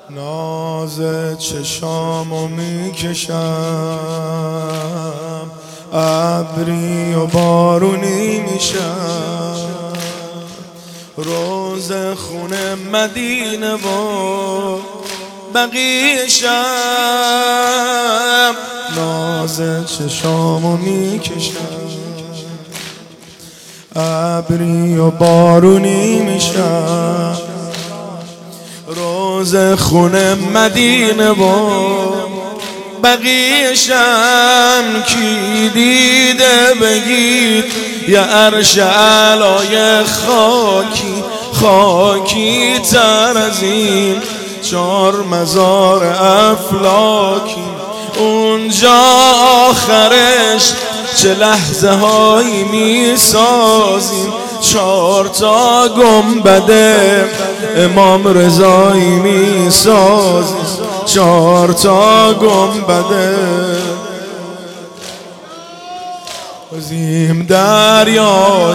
ناز چشامو میکشم، ابری و بارونی میشم، روز خونه مدینه و بقیه‌شم. ناز چشامو میکشم، ابری و بارونی میشم، روز خونه مدینه و بقیه‌شم. کی دیده بگید یه عرش علای خاکی، خاکی تر از این 4 مزار افلاکی. اونجا آخرش چه لحظه هایی می سازیم، 4 تا گنبد امام رضایی می سازیم، 4 تا گنبد عظیم دریای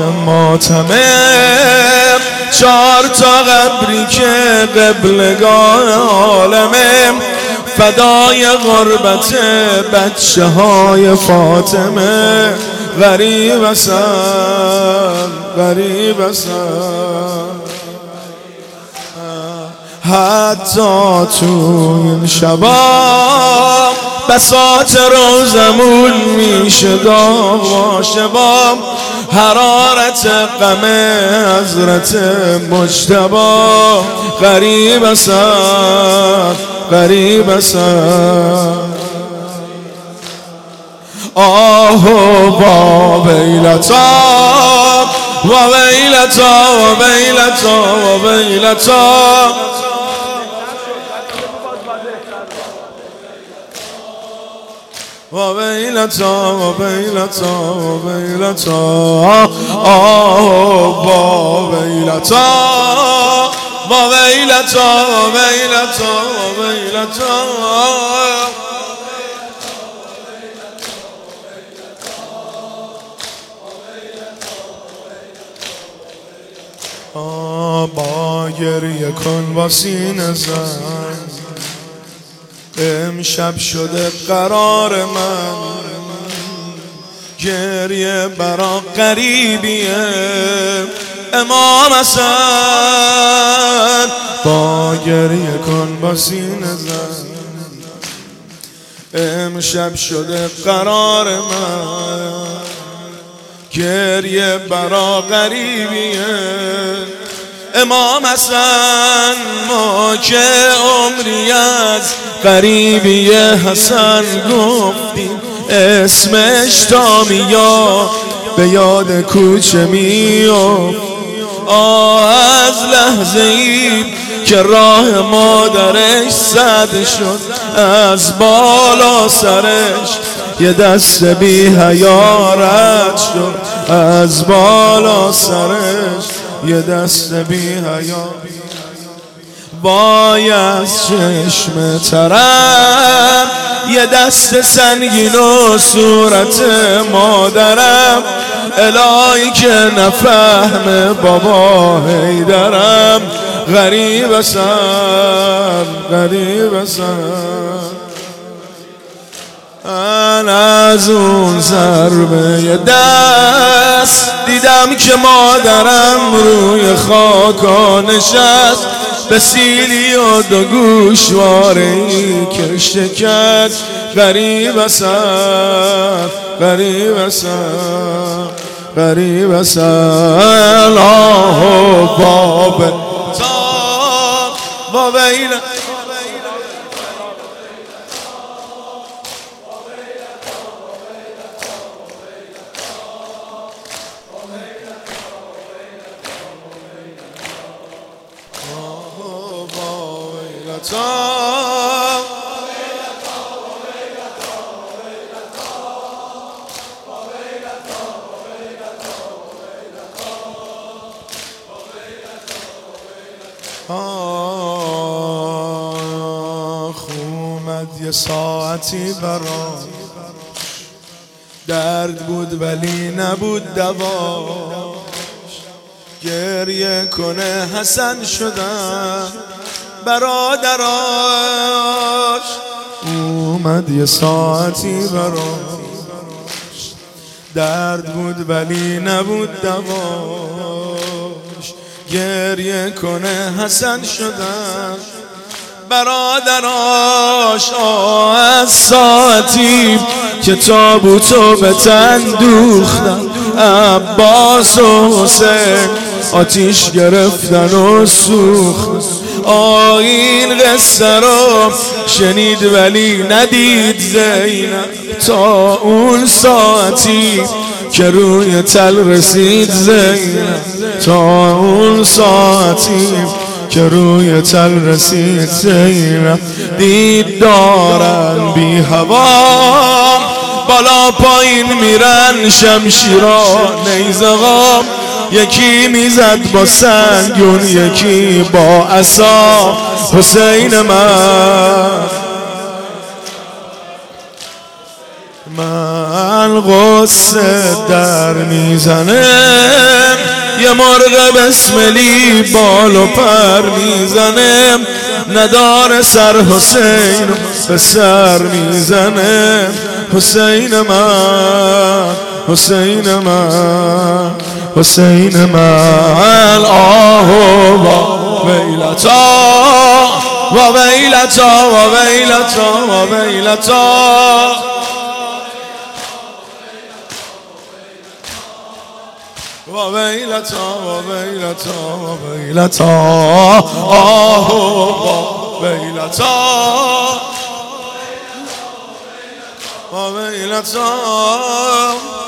ماتمه. 4 تا قبری که قبلگاه عالمه، فدای غربت بچه های فاطمه. غریب هستم، غریب هستم، حتی تو این شبا بساط روزمون میشه داغ و شبا. حرارت غم حضرت مجتبی. غریب هستم، غریب هستم. آه و ویلتا و ویلتا و ویلتا و ویلتا. و ویلتا و ویلتا و ویلتا. آه و ویلتا و ویلتا و ویلتا و ویلتا. با گریه کن با سینه زن، امشب شده قرار من. گریه برا قریبیه امام حسن. با گریه کن با سینه زن، امشب شده قرار من. گریه برا قریبیه امام حسن. ما که عمری از قریبی حسن گفتیم، اسمش تا میاد به یاد کوچه میافت. از لحظه ای که راه مادرش سد شد، از بالا سرش یه دست بی حیا رد شد، از بالا سرش یه دست بی حیا. وای از چشم ترم یه دست سنگین و صورت مادرم. الهی که نفهم بابا حیدرم. غریب هستم، غریب هستم. من از اون ضربه دست دیدم که مادرم روی خاکا نشست، به سیلی و 2 گوشواره‌ای که شکست. غریب هستم، غریب هستم، غریب هستم. آه باب تا با ویل اومد یه ساعتی براش، درد بود ولی نبود دواش. گریه کنه حسن شدم، برادراش اومد یه ساعتی براش، درد بود ولی نبود دواش، گریه کنه حسن شدن برادراش. از ساعتی که تابوتو به تن دوختن، عباس و حسین آتیش گرفتن و سوختن. این قصه رو شنید ولی ندید زینب، تا اون ساعتی که روی تل رسید زینب، تا اون ساعتی که روی تل رسید زینب. دید دارن بی هوا بالا پایین میرن شمشیرا نیزقا، یکی میزد با سنگون یکی با عصا. حسین من قصه در میزنم، یه مرغ بسملی بال و پر میزنه، نداره سر حسین به سر میزنه. حسین من، حسین من، حسین من. آه و ویلتا و ویلتا و ویلتا و ویلتا، و ویلتا و ویلتا و ویلتا. آه و ویلتا و ویلتا.